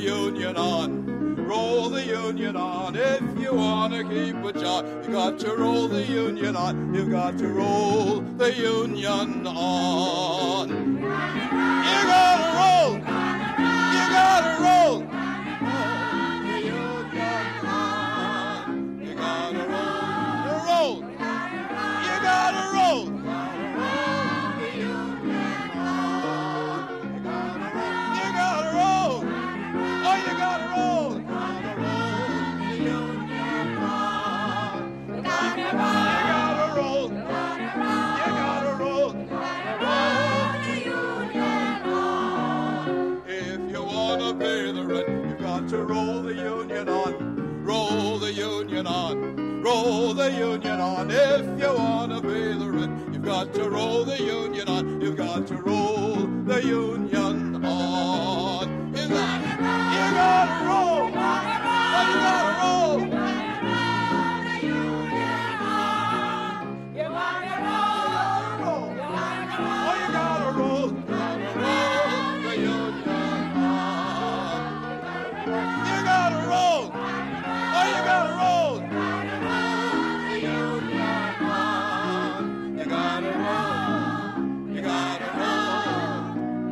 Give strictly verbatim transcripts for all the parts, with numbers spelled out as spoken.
Union on, roll the Union on. If you want to keep a job, you got to roll the Union on. You got to roll the Union on. You gotta roll. You gotta roll. You gotta roll. You gotta roll. To roll the Union on, roll the Union on, roll the Union on. If you want to pay the rent, you've got to roll the Union on. You've got to roll the Union on. You got, you got to roll. You got to roll. You got to roll. Oh, you got to roll. The Union. You gotta roll! Oh, you gotta roll! You gotta roll! You gotta roll!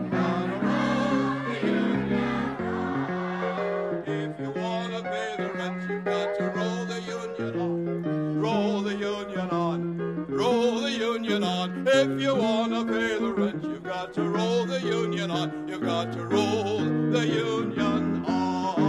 If you wanna pay the rent, you've got to roll the Union on. Roll the Union on. Roll the Union on. If you wanna pay the rent, you've got to roll the Union on. You've got to roll the Union on.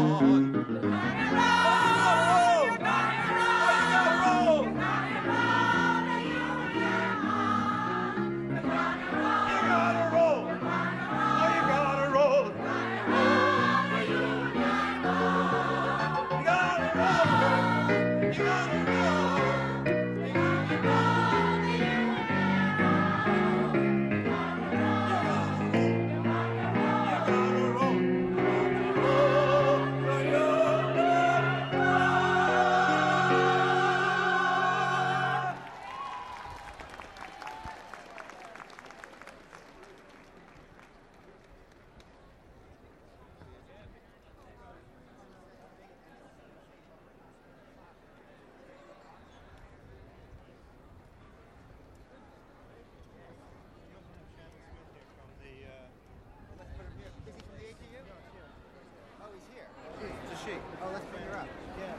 Oh, let's bring her up. Yeah.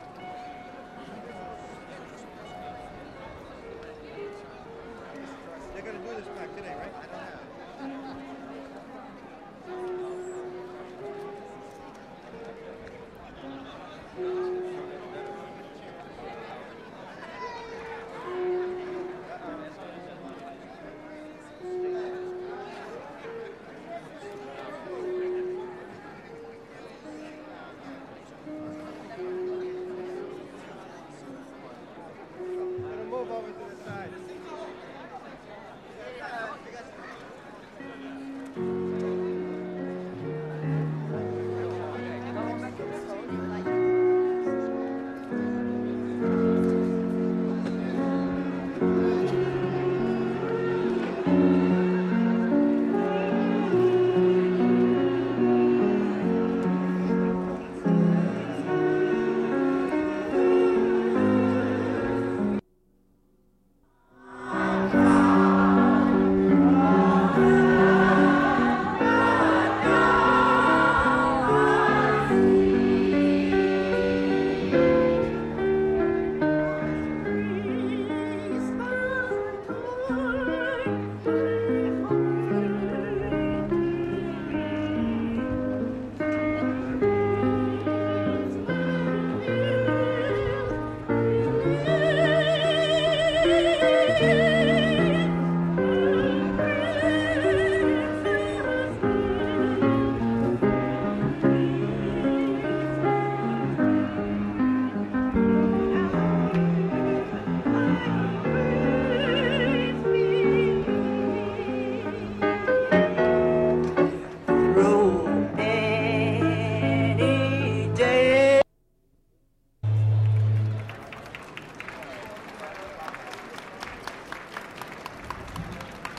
They're going to do this back today, right? I don't know.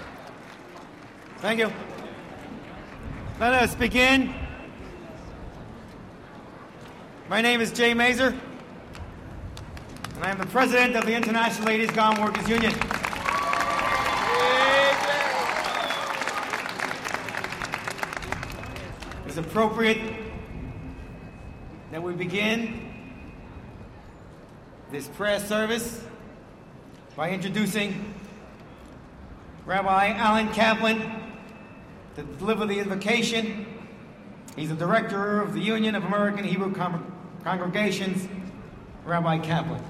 Thank you. Let us begin My name is Jay Mazer, and I am the president of the International Ladies Garment Workers Union. It's appropriate that we begin this prayer service by introducing Rabbi Alan Kaplan to deliver the invocation. He's the director of the Union of American Hebrew Con- Congregations, Rabbi Kaplan.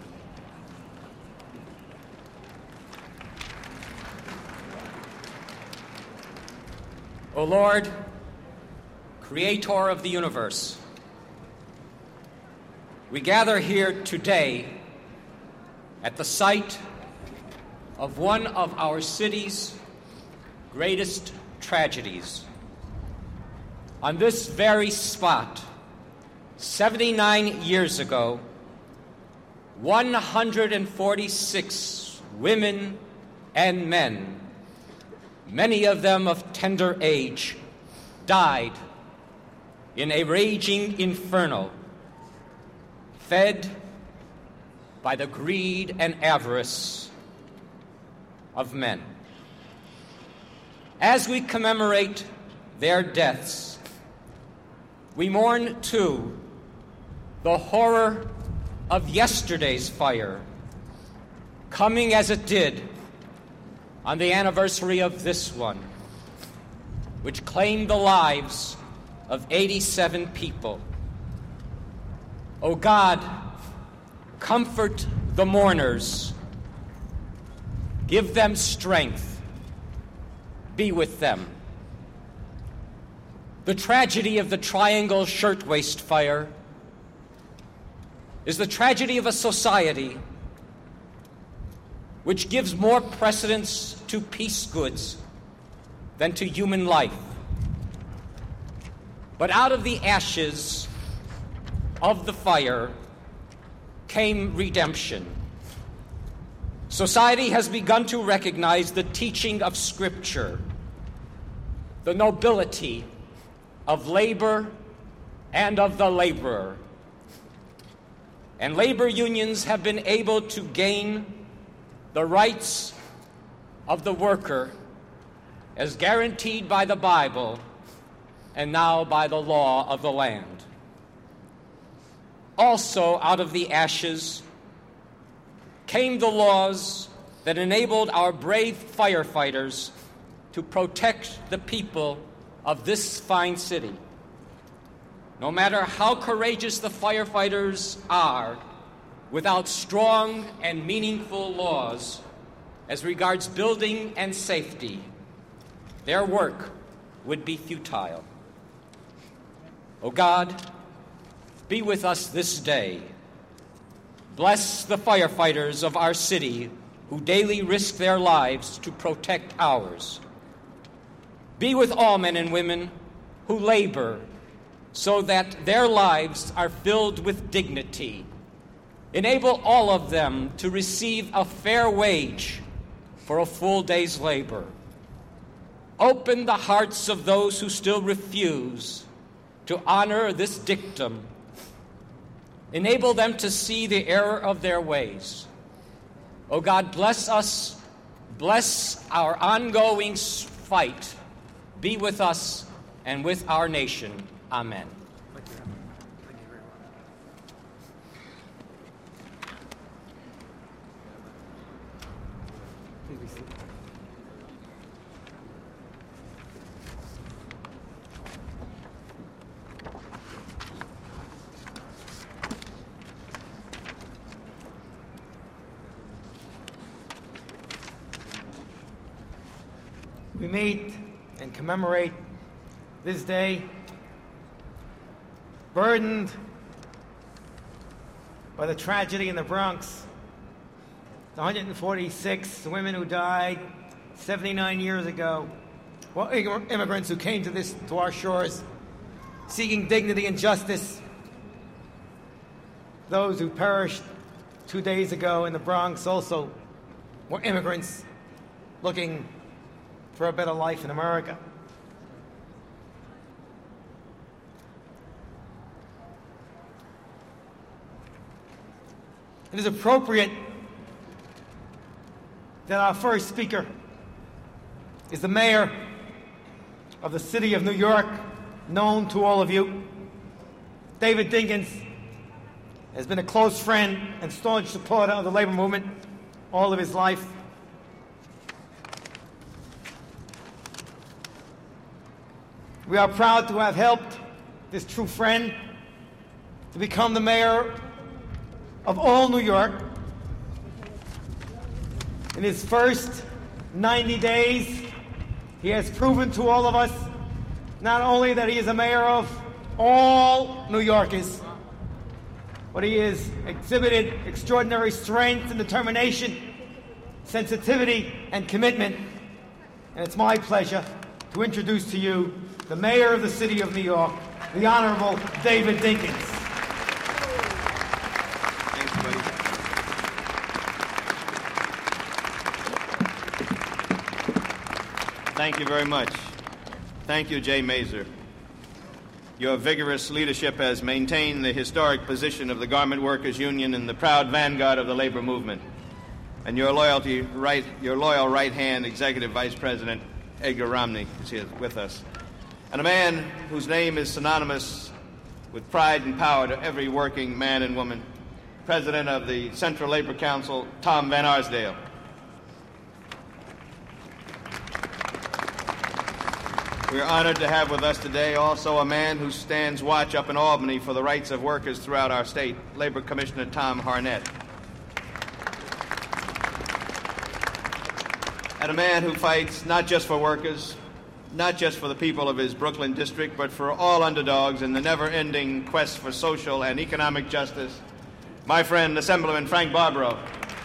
O Lord, Creator of the universe, we gather here today at the site of one of our city's greatest tragedies. On this very spot, seventy-nine years ago, one hundred forty-six women and men, many of them of tender age, died in a raging inferno, fed by the greed and avarice of men. As we commemorate their deaths, we mourn, too, the horror of yesterday's fire, coming as it did on the anniversary of this one, which claimed the lives of eighty-seven people. O God, comfort the mourners. Give them strength. Be with them. The tragedy of the Triangle Shirtwaist Fire is the tragedy of a society which gives more precedence to peace goods than to human life. But out of the ashes of the fire came redemption. Society has begun to recognize the teaching of Scripture, the nobility of labor and of the laborer. And labor unions have been able to gain the rights of the worker as guaranteed by the Bible and now by the law of the land. Also, out of the ashes came the laws that enabled our brave firefighters to protect the people of this fine city. No matter how courageous the firefighters are, without strong and meaningful laws as regards building and safety, their work would be futile. O God, be with us this day. Bless the firefighters of our city who daily risk their lives to protect ours. Be with all men and women who labor so that their lives are filled with dignity. Enable all of them to receive a fair wage for a full day's labor. Open the hearts of those who still refuse to honor this dictum. Enable them to see the error of their ways. O God, bless us, bless our ongoing fight. Be with us and with our nation. Amen. We meet and commemorate this day burdened by the tragedy in the Bronx. The one hundred forty-six women who died seventy-nine years ago, well, immigrants who came to this to our shores seeking dignity and justice. Those who perished two days ago in the Bronx also were immigrants looking for a better life in America. It is appropriate that our first speaker is the mayor of the city of New York, known to all of you. David Dinkins has been a close friend and staunch supporter of the labor movement all of his life. We are proud to have helped this true friend to become the mayor of all New York. In his first ninety days, he has proven to all of us not only that he is a mayor of all New Yorkers, but he has exhibited extraordinary strength and determination, sensitivity and commitment. And it's my pleasure to introduce to you the mayor of the city of New York, the Honorable David Dinkins. Thanks, buddy. Thank you very much. Thank you, Jay Mazur. Your vigorous leadership has maintained the historic position of the Garment Workers Union in the proud vanguard of the labor movement. And your loyalty, right, your loyal right hand, Executive Vice President Edgar Romney, is here with us. And a man whose name is synonymous with pride and power to every working man and woman, President of the Central Labor Council, Tom Van Arsdale. We are honored to have with us today also a man who stands watch up in Albany for the rights of workers throughout our state, Labor Commissioner Tom Harnett. And a man who fights not just for workers, not just for the people of his Brooklyn district, but for all underdogs in the never-ending quest for social and economic justice, my friend, Assemblyman Frank Barbaro.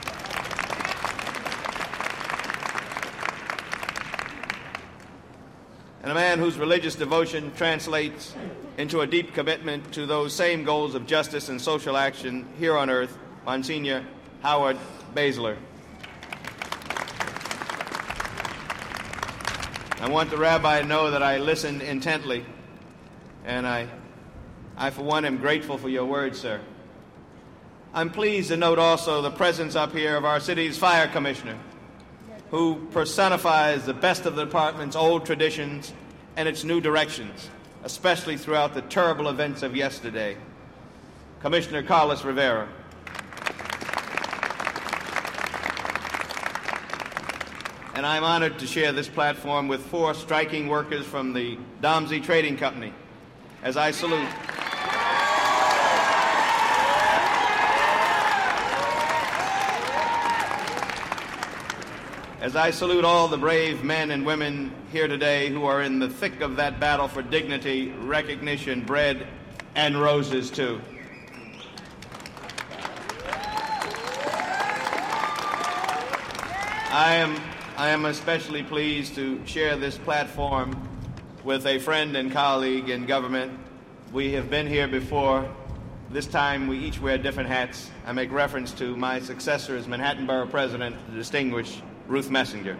And a man whose religious devotion translates into a deep commitment to those same goals of justice and social action here on earth, Monsignor Howard Basler. I want the rabbi to know that I listened intently, and I, I for one, am grateful for your words, sir. I'm pleased to note also the presence up here of our city's fire commissioner, who personifies the best of the department's old traditions and its new directions, especially throughout the terrible events of yesterday, Commissioner Carlos Rivera. And I'm honored to share this platform with four striking workers from the Domsey Trading Company, as I salute As I salute all the brave men and women here today who are in the thick of that battle for dignity, recognition, bread, and roses, too. I am, I am especially pleased to share this platform with a friend and colleague in government. We have been here before. This time we each wear different hats. I make reference to my successor as Manhattan Borough President, the distinguished Ruth Messinger.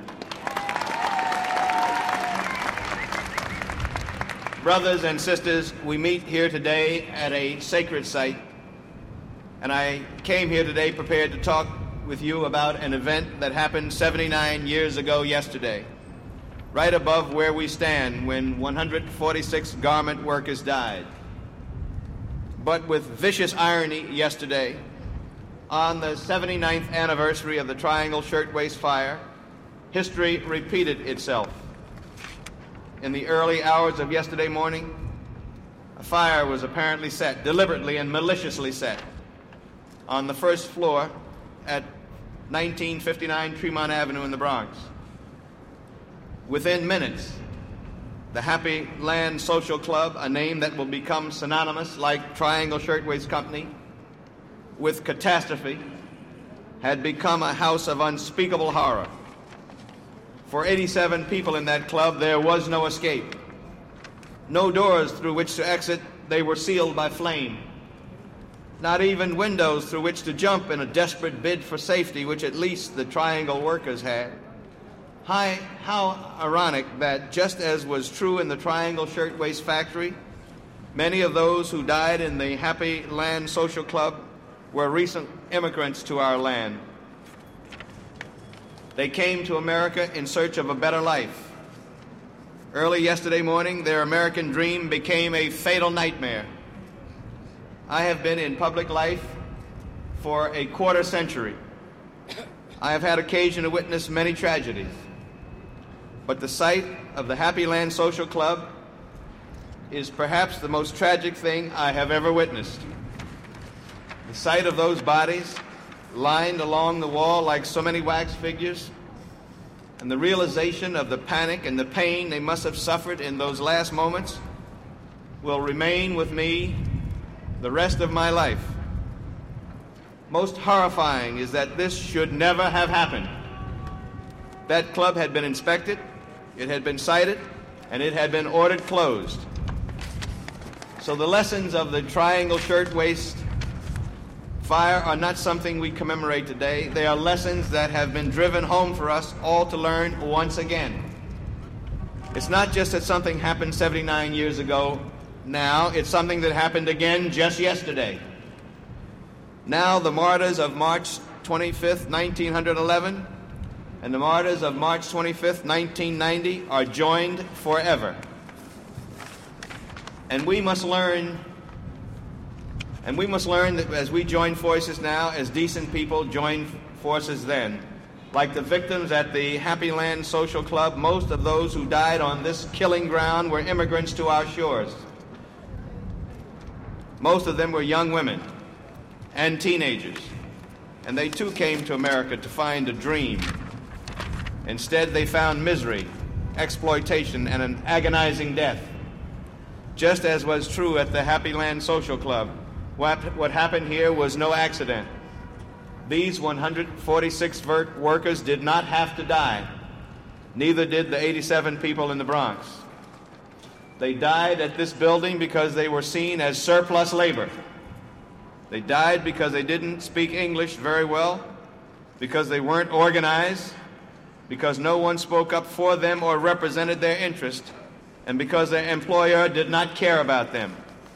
Brothers and sisters, we meet here today at a sacred site, and I came here today prepared to talk with you about an event that happened seventy-nine years ago yesterday, right above where we stand when one hundred forty-six garment workers died. But with vicious irony yesterday, on the seventy-ninth anniversary of the Triangle Shirtwaist Fire, history repeated itself. In the early hours of yesterday morning, a fire was apparently set, deliberately and maliciously set, on the first floor at nineteen fifty-nine Tremont Avenue in the Bronx. Within minutes, the Happy Land Social Club, a name that will become synonymous like Triangle Shirtwaist Company, with catastrophe, had become a house of unspeakable horror. For eighty-seven people in that club, there was no escape. No doors through which to exit, they were sealed by flame. Not even windows through which to jump in a desperate bid for safety, which at least the Triangle workers had. Hi, how ironic that, just as was true in the Triangle Shirtwaist Factory, many of those who died in the Happy Land Social Club were recent immigrants to our land. They came to America in search of a better life. Early yesterday morning, their American dream became a fatal nightmare. I have been in public life for a quarter century. I have had occasion to witness many tragedies. But the sight of the Happy Land Social Club is perhaps the most tragic thing I have ever witnessed. The sight of those bodies lined along the wall like so many wax figures, and the realization of the panic and the pain they must have suffered in those last moments will remain with me the rest of my life. Most horrifying is that this should never have happened. That club had been inspected, it had been cited, and it had been ordered closed. So the lessons of the Triangle Shirtwaist Fire are not something we commemorate today. They are lessons that have been driven home for us all to learn once again. It's not just that something happened seventy-nine years ago now, it's something that happened again just yesterday. Now the martyrs of March twenty-fifth, nineteen eleven, and the martyrs of March twenty-fifth, nineteen ninety are joined forever. And we must learn And we must learn that as we join forces now, as decent people joined forces then. Like the victims at the Happy Land Social Club, most of those who died on this killing ground were immigrants to our shores. Most of them were young women and teenagers, and they too came to America to find a dream. Instead, they found misery, exploitation, and an agonizing death. Just as was true at the Happy Land Social Club, What, what happened here was no accident. These one hundred forty-six workers did not have to die. Neither did the eighty-seven people in the Bronx. They died at this building because they were seen as surplus labor. They died because they didn't speak English very well, because they weren't organized, because no one spoke up for them or represented their interest, and because their employer did not care about them.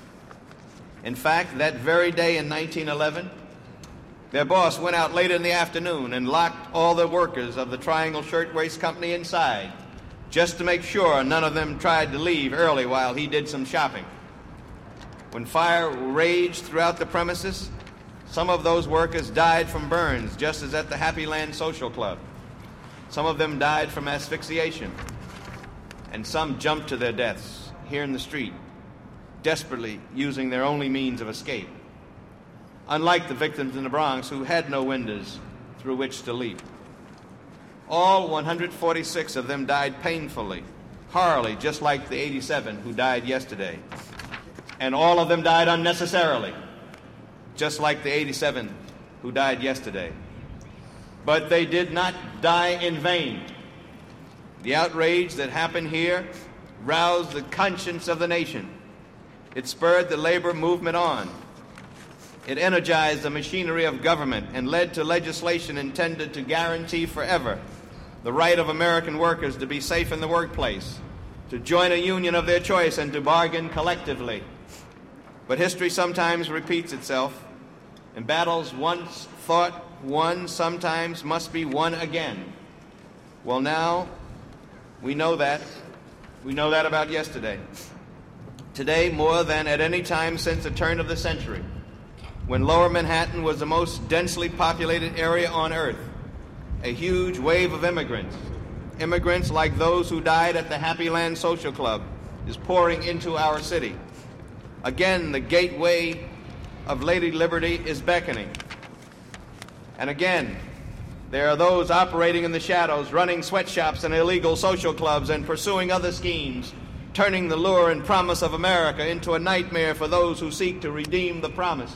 In fact, that very day in nineteen eleven, their boss went out late in the afternoon and locked all the workers of the Triangle Shirtwaist Company inside, just to make sure none of them tried to leave early while he did some shopping. When fire raged throughout the premises, some of those workers died from burns, just as at the Happy Land Social Club. Some of them died from asphyxiation, and some jumped to their deaths here in the street, desperately using their only means of escape, unlike the victims in the Bronx who had no windows through which to leap. All one hundred forty-six of them died painfully, horribly, just like the eighty-seven who died yesterday. And all of them died unnecessarily, just like the eighty-seven who died yesterday. But they did not die in vain. The outrage that happened here roused the conscience of the nation. It spurred the labor movement on. It energized the machinery of government and led to legislation intended to guarantee forever the right of American workers to be safe in the workplace, to join a union of their choice, and to bargain collectively. But history sometimes repeats itself, and battles once thought won sometimes must be won again. Well, now we know that. We know that about yesterday. Today, more than at any time since the turn of the century, when Lower Manhattan was the most densely populated area on Earth, a huge wave of immigrants, immigrants like those who died at the Happy Land Social Club, is pouring into our city. Again, the gateway of Lady Liberty is beckoning. And again, there are those operating in the shadows, running sweatshops and illegal social clubs and pursuing other schemes, turning the lure and promise of America into a nightmare for those who seek to redeem the promise.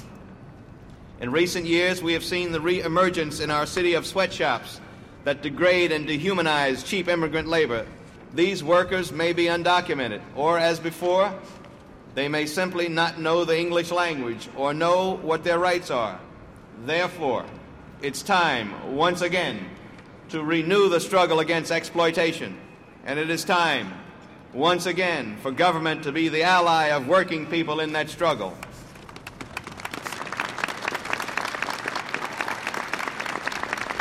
In recent years, we have seen the re-emergence in our city of sweatshops that degrade and dehumanize cheap immigrant labor. These workers may be undocumented, or as before, they may simply not know the English language or know what their rights are. Therefore, it's time, once again, to renew the struggle against exploitation. And it is time, once again, for government to be the ally of working people in that struggle.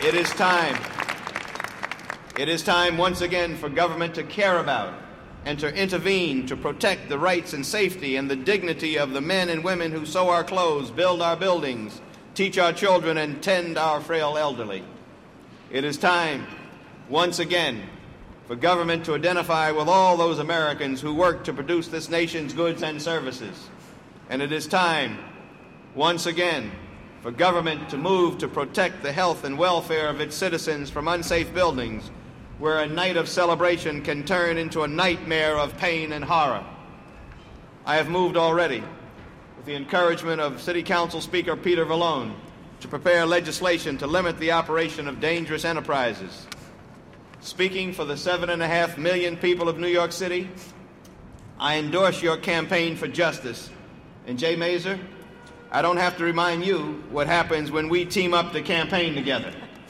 It is time. It is time once again for government to care about and to intervene to protect the rights and safety and the dignity of the men and women who sew our clothes, build our buildings, teach our children, and tend our frail elderly. It is time, once again, for government to identify with all those Americans who work to produce this nation's goods and services. And it is time, once again, for government to move to protect the health and welfare of its citizens from unsafe buildings, where a night of celebration can turn into a nightmare of pain and horror. I have moved already, with the encouragement of City Council Speaker Peter Vallone, to prepare legislation to limit the operation of dangerous enterprises. Speaking for the seven and a half million people of New York City, I endorse your campaign for justice. And Jay Mazur, I don't have to remind you what happens when we team up to campaign together.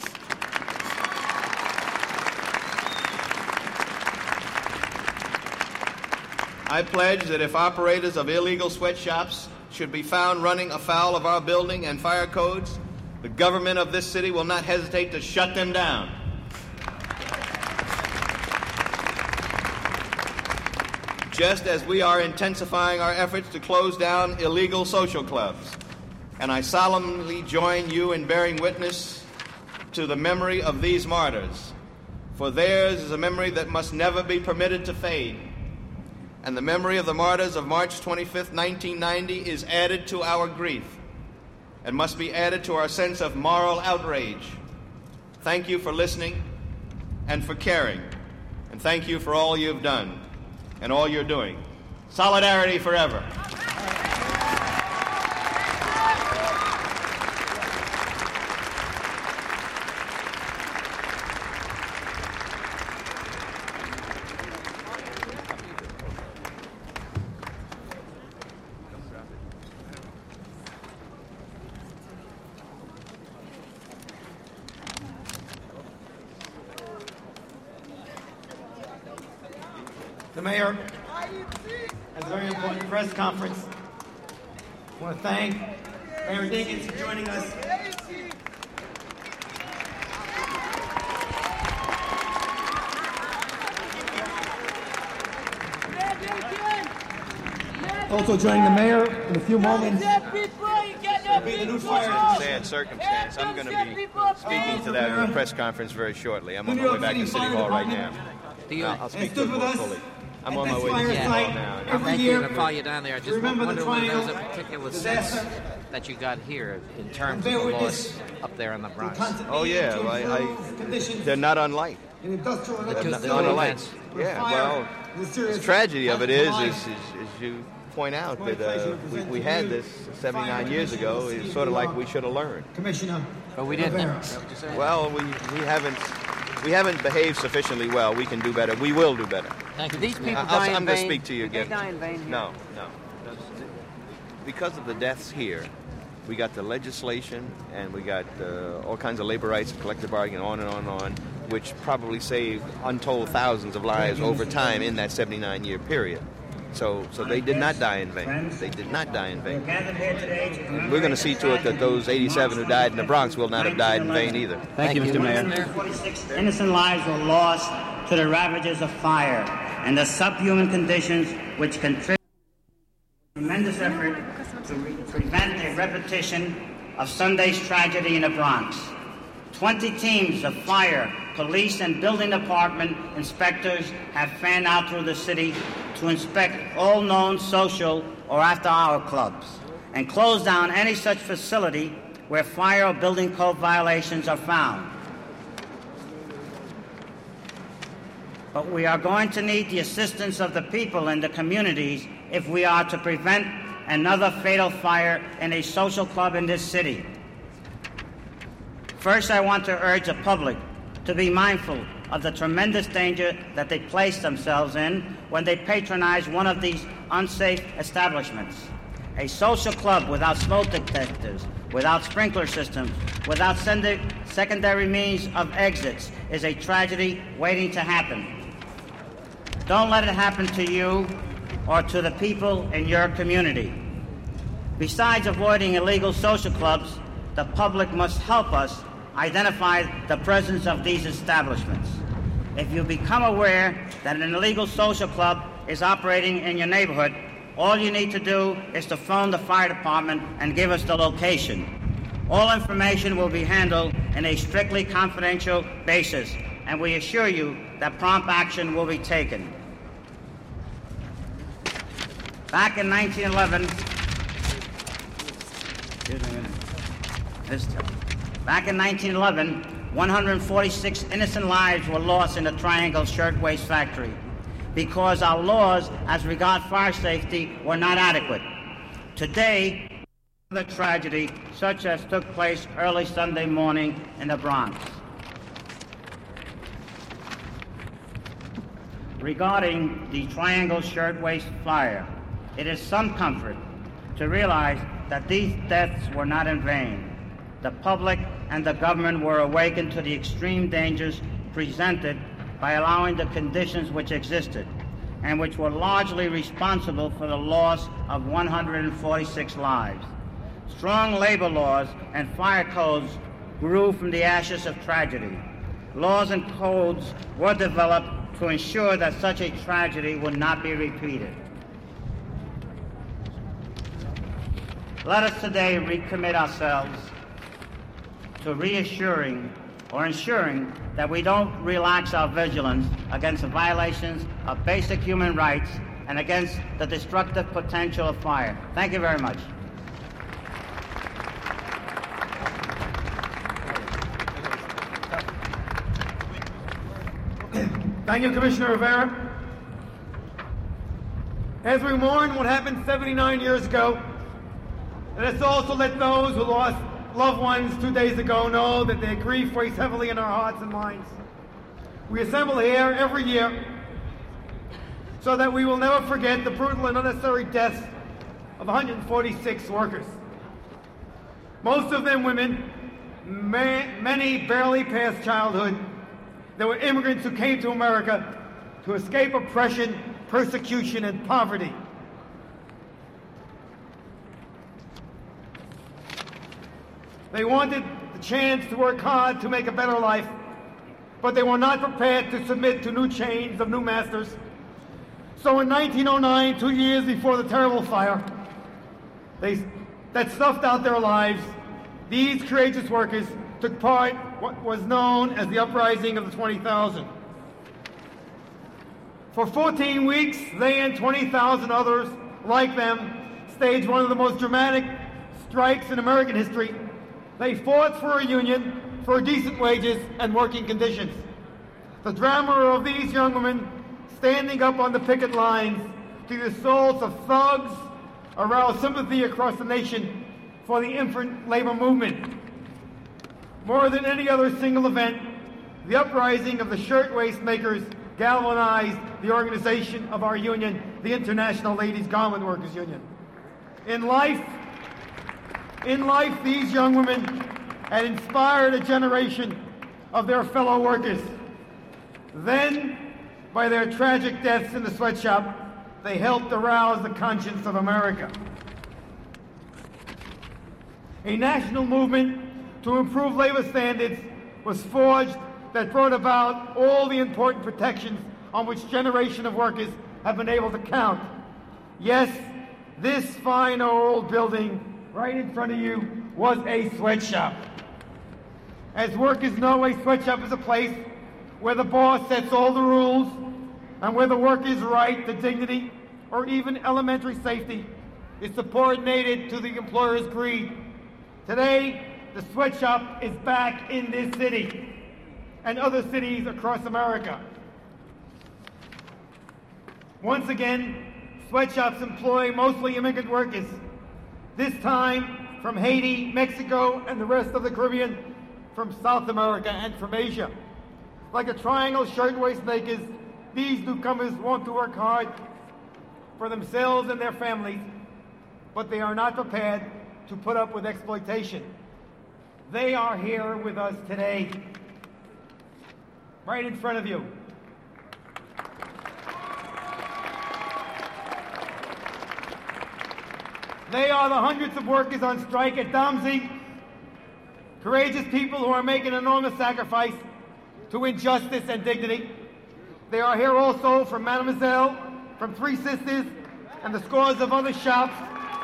I pledge that if operators of illegal sweatshops should be found running afoul of our building and fire codes, the government of this city will not hesitate to shut them down. Just as we are intensifying our efforts to close down illegal social clubs. And I solemnly join you in bearing witness to the memory of these martyrs, for theirs is a memory that must never be permitted to fade. And the memory of the martyrs of March twenty-fifth, nineteen ninety is added to our grief and must be added to our sense of moral outrage. Thank you for listening and for caring, and thank you for all you've done and all you're doing. Solidarity forever. The mayor has a very important press conference. I want to thank Mayor Dinkins for joining us. Also joining the mayor in a few moments. Sad circumstance. I'm going to be speaking to that in a press conference very shortly. I'm on my way back to City Hall right now. I'll, I'll speak to it more fully. I'm on my way to City Hall now. I'm thank you to follow you down there. I just wonder whether there's a particular sense that you got here in terms of the laws up there in the Bronx. Oh yeah, well, I, I, they're not unlike. They're not, not unlike. Yeah, well, the tragedy of it is, is, is, is you point out that uh, we, we had this seventy-nine years ago. It's sort of like we should have learned. Commissioner, but we didn't. Well, we we haven't. We haven't behaved sufficiently well. We can do better. We will do better. Thank you. These people I'll, die in I'm vain. going to speak to you again. Did they die in vain here? No, no. Because of the deaths here, we got the legislation and we got uh, all kinds of labor rights and collective bargaining, on and on and on, which probably saved untold thousands of lives over time in that seventy-nine year period. So, so they did not die in vain. They did not die in vain. And we're going to see to it that those eighty-seven who died in the Bronx will not have died in vain either. Thank, Thank you, Mister Mayor. forty-six innocent lives were lost to the ravages of fire and the subhuman conditions which contributed to a tremendous effort to re- prevent a repetition of Sunday's tragedy in the Bronx. Twenty teams of fire, police, and building department inspectors have fanned out through the city to inspect all known social or after-hour clubs and close down any such facility where fire or building code violations are found. But we are going to need the assistance of the people in the communities if we are to prevent another fatal fire in a social club in this city. First, I want to urge the public to be mindful of the tremendous danger that they place themselves in when they patronize one of these unsafe establishments. A social club without smoke detectors, without sprinkler systems, without send- secondary means of exits is a tragedy waiting to happen. Don't let it happen to you or to the people in your community. Besides avoiding illegal social clubs, the public must help us identified the presence of these establishments. If you become aware that an illegal social club is operating in your neighborhood, all you need to do is to phone the fire department and give us the location. All information will be handled in a strictly confidential basis, and we assure you that prompt action will be taken. Back in nineteen eleven, back in nineteen eleven, one hundred forty-six innocent lives were lost in the Triangle Shirtwaist Factory because our laws as regard fire safety were not adequate. Today, another tragedy such as took place early Sunday morning in the Bronx. Regarding the Triangle Shirtwaist fire, it is some comfort to realize that these deaths were not in vain. The public and the government were awakened to the extreme dangers presented by allowing the conditions which existed and which were largely responsible for the loss of one hundred forty-six lives. Strong labor laws and fire codes grew from the ashes of tragedy. Laws and codes were developed to ensure that such a tragedy would not be repeated. Let us today recommit ourselves to reassuring or ensuring that we don't relax our vigilance against the violations of basic human rights and against the destructive potential of fire. Thank you very much. Thank you, Commissioner Rivera. As we mourn what happened seventy-nine years ago, let us also let those who lost loved ones two days ago know that their grief weighs heavily in our hearts and minds. We assemble here every year so that we will never forget the brutal and unnecessary deaths of one hundred forty-six workers. Most of them women, many barely past childhood. There were immigrants who came to America to escape oppression, persecution, and poverty. They wanted the chance to work hard to make a better life, but they were not prepared to submit to new chains of new masters. So in nineteen oh nine, two years before the terrible fire they, that snuffed out their lives, these courageous workers took part in what was known as the Uprising of the twenty thousand. For fourteen weeks, they and twenty thousand others like them staged one of the most dramatic strikes in American history. They fought for a union, for decent wages and working conditions. The drama of these young women standing up on the picket lines to the assaults of thugs aroused sympathy across the nation for the infant labor movement. More than any other single event, the uprising of the shirtwaist makers galvanized the organization of our union, the International Ladies Garment Workers Union. In life, in life, these young women had inspired a generation of their fellow workers. Then, by their tragic deaths in the sweatshop, they helped arouse the conscience of America. A national movement to improve labor standards was forged that brought about all the important protections on which generation of workers have been able to count. Yes, this fine old building right in front of you was a sweatshop. As workers know, a sweatshop is a place where the boss sets all the rules and where the worker's right to dignity or even elementary safety is subordinated to the employer's greed. Today, the sweatshop is back in this city and other cities across America. Once again, sweatshops employ mostly immigrant workers, this time from Haiti, Mexico, and the rest of the Caribbean, from South America, and from Asia. Like a Triangle Shirtwaist makers, these newcomers want to work hard for themselves and their families, but they are not prepared to put up with exploitation. They are here with us today, right in front of you. They are the hundreds of workers on strike at Domsey, Courageous people who are making enormous sacrifice to win justice and dignity. They are here also from Mademoiselle, from Three Sisters, and the scores of other shops.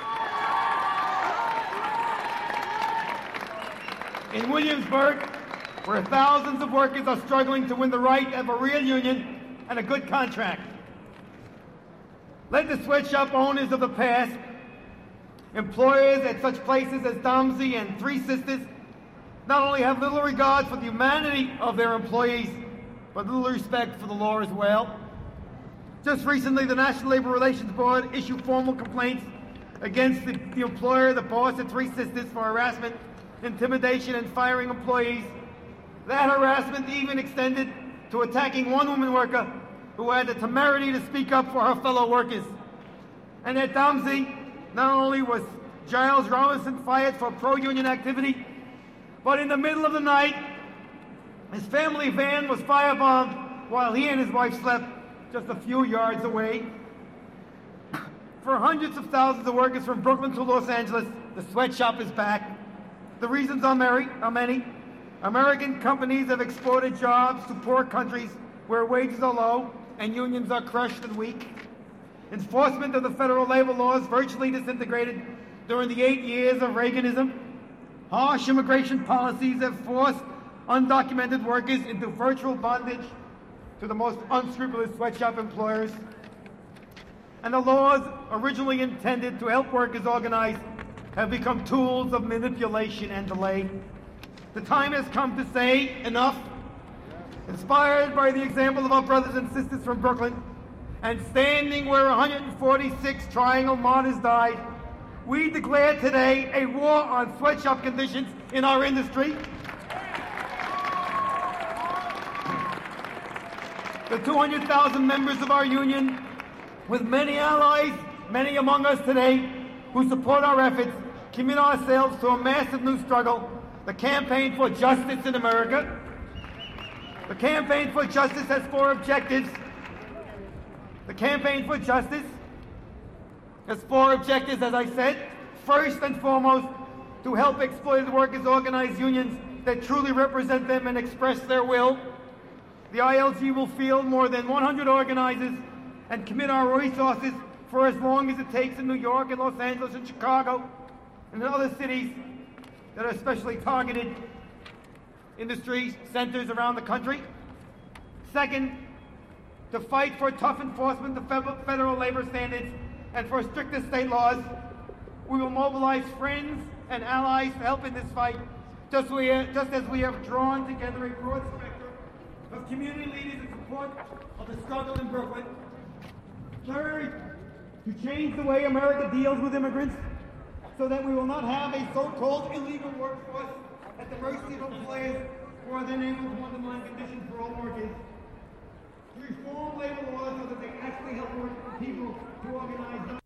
In Williamsburg, where thousands of workers are struggling to win the right of a real union and a good contract. Let the sweatshop owners of the past, employers at such places as Domsey and Three Sisters, not only have little regard for the humanity of their employees, but little respect for the law as well. Just recently, the National Labor Relations Board issued formal complaints against the, the employer, the boss at Three Sisters, for harassment, intimidation, and firing employees. That harassment even extended to attacking one woman worker who had the temerity to speak up for her fellow workers. And at Domsey, not only was Giles Robinson fired for pro-union activity, but in the middle of the night, his family van was firebombed while he and his wife slept just a few yards away. For hundreds of thousands of workers from Brooklyn to Los Angeles, the sweatshop is back. The reasons are many. American companies have exported jobs to poor countries where wages are low and unions are crushed and weak. Enforcement of the federal labor laws virtually disintegrated during the eight years of Reaganism. Harsh immigration policies have forced undocumented workers into virtual bondage to the most unscrupulous sweatshop employers. And the laws originally intended to help workers organize have become tools of manipulation and delay. The time has come to say enough. Inspired by the example of our brothers and sisters from Brooklyn, and standing where one hundred forty-six Triangle martyrs died, we declare today a war on sweatshop conditions in our industry. The two hundred thousand members of our union, with many allies, many among us today, who support our efforts, commit ourselves to a massive new struggle, the Campaign for Justice in America. The Campaign for Justice has four objectives. The Campaign for Justice has four objectives, as I said. First and foremost, to help exploited workers organize unions that truly represent them and express their will. The I L G will field more than one hundred organizers and commit our resources for as long as it takes in New York and Los Angeles and Chicago and in other cities that are especially targeted industry centers around the country. Second, to fight for tough enforcement of federal labor standards and for stricter state laws. We will mobilize friends and allies to help in this fight, just, we, just as we have drawn together a broad spectrum of community leaders in support of the struggle in Brooklyn. Third, to change the way America deals with immigrants so that we will not have a so-called illegal workforce at the mercy of employers who are then able to undermine conditions for all workers. To reform labor laws so that they actually help work people to organize